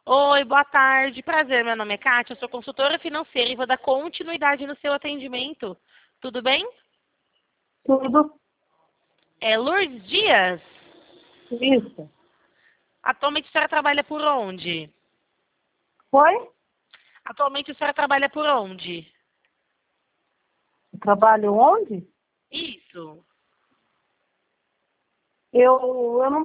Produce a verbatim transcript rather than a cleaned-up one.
Oi, boa tarde. Prazer, meu nome é Kátia, eu sou consultora financeira e vou dar continuidade no seu atendimento. Tudo bem? Tudo É Lourdes Dias? isso. Atualmente a senhora trabalha por onde? Foi? Atualmente a senhora trabalha por onde? Trabalho onde? Isso. Eu, eu não